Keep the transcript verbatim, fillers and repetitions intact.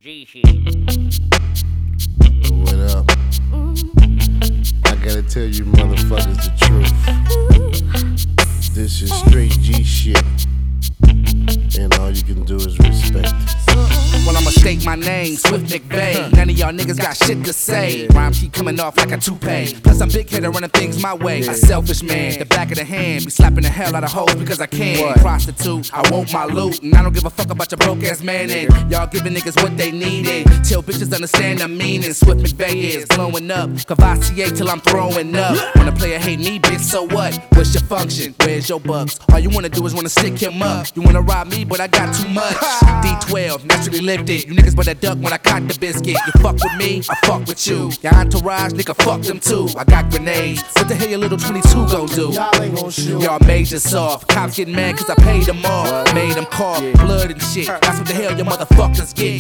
G shit. What up? I gotta tell you motherfuckers the truth. This is straight G shit. And all you can do is respect it. Well, I'ma state my name, Swift McVay. None of y'all niggas got shit to say. Rhymes keep coming off like a toupee. Plus, I'm big hitter running things my way. A selfish man, the back of the hand. Be slapping the hell out of hoes because I can. Prostitute, I want my loot. And I don't give a fuck about your broke ass man. And y'all giving niggas what they needed. Till bitches understand the meaning. Swift McVay is blowing up. Cavassier till I'm throwing up. When a player hate me, bitch, so what? What's your function? Where's your bucks? All you wanna do is wanna stick him up. You wanna rob me, but I got too much. D twelve, naturally lifted. You niggas better duck when I cock the biscuit. You fuck with me, I fuck with you. Your entourage, nigga, fuck them too. I got grenades. What the hell your little twenty-two gon' do? Y'all ain't gon' shoot. Y'all major soft. Cops getting mad cause I paid them off. Made them cough, blood and shit. That's what the hell your motherfuckers get.